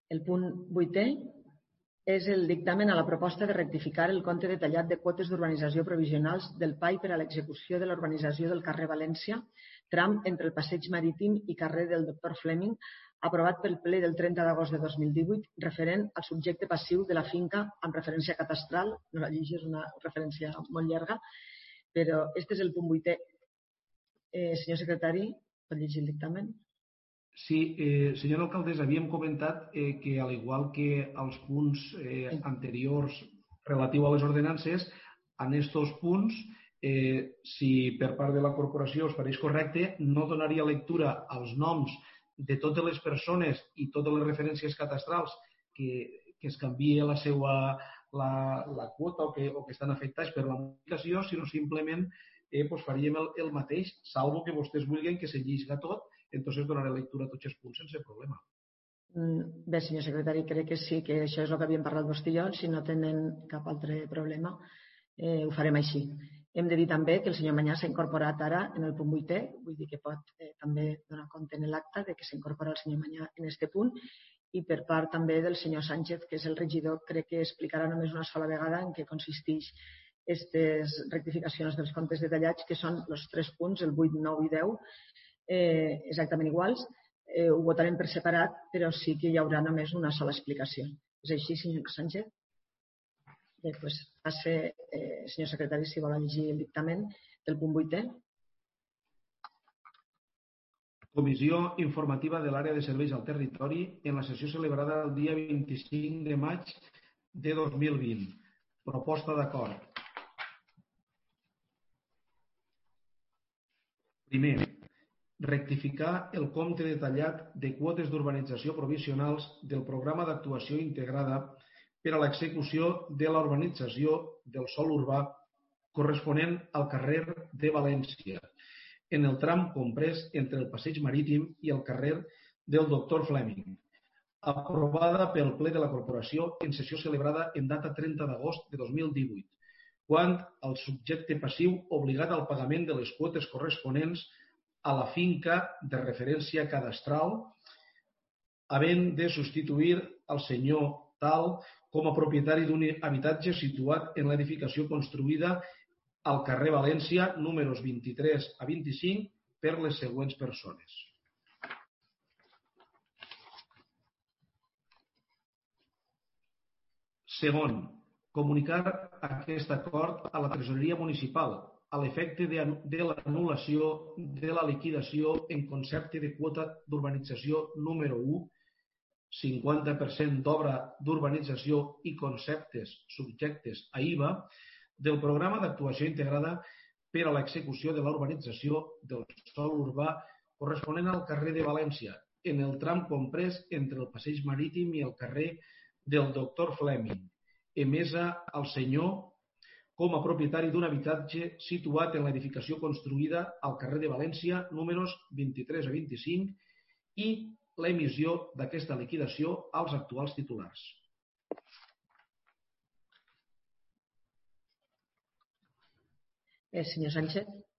El punt 8è és el dictamen a la proposta de rectificar el compte detallat de quotes d'urbanització provisionals del PAI per a l'execució de la urbanització del carrer València, tram entre el Passeig Marítim i carrer del Dr. Fleming, aprovat pel ple del 30 d'agost de 2018, referent al subjecte passiu de la finca amb referència catastral. No la llegeixo, és una referència molt llarga, però aquest és el punt 8è. Senyor secretari, pot llegir el dictamen? Sí, senyora alcaldessa, havíem comentat que, al igual que als punts anteriors relatiu a les ordenances, en aquests punts, si per part de la corporació us pareix correcte, no donaria lectura als noms de totes les persones i totes les referències catastrals que es canvia la quota o que estan afectats per la modificació, sinó simplement faríem el mateix, salvo que vostès vulguin que se llisga tot. Entonces donaré lectura a tots els punts sense problema. Bé, senyor secretari, crec que sí, que això és el que havíem parlat vostè i jo. Si no tenen cap altre problema, ho farem així. Hem de dir també que el senyor Mañà s'ha incorporat ara en el punt 8è, vull dir que pot també donar compte en l'acte de que s'incorpora el senyor Mañà en aquest punt, i per part també del senyor Sánchez, que és el regidor, crec que explicarà només una sola vegada en què consisteix aquestes rectificacions dels comptes detallats, que són els 3 punts, el 8, 9 i 10, exactament iguals. Ho votarem per separat, però sí que hi haurà només una sola explicació. És així, senyor Sánchez? Bé, doncs passe, senyor secretari, si vol llegir el dictamen del punt 8è. Comissió informativa de l'àrea de serveis al territori en la sessió celebrada el dia 25 de maig de 2020. Proposta d'acord. Primer, rectificar el compte detallat de quotes d'urbanització provisionals del programa d'actuació integrada per a l'execució de la urbanització del sòl urbà corresponent al carrer de València, en el tram comprès entre el Passeig Marítim i el carrer del Dr. Fleming, aprovada pel ple de la corporació en sessió celebrada en data 30 d'agost de 2018, quant al subjecte passiu obligat al pagament de les quotes corresponents a la finca de referència cadastral, havent de substituir el senyor tal com a propietari d'un habitatge situat en l'edificació construïda al carrer València, números 23 a 25, per les següents persones. Segon, comunicar aquest acord a la tresoreria municipal a l'efecte de l'anul·lació de la liquidació en concepte de quota d'urbanització número 1, 50% d'obra d'urbanització i conceptes subjectes a IVA del programa d'actuació integrada per a l'execució de la urbanització del sòl urbà corresponent al carrer de València, en el tram comprès entre el Passeig Marítim i el carrer del Dr. Fleming, emesa al senyor com a propietari d'un habitatge situat en l'edificació construïda al carrer de València, números 23 a 25, i l'emissió d'aquesta liquidació als actuals titulars. Senyor Sánchez.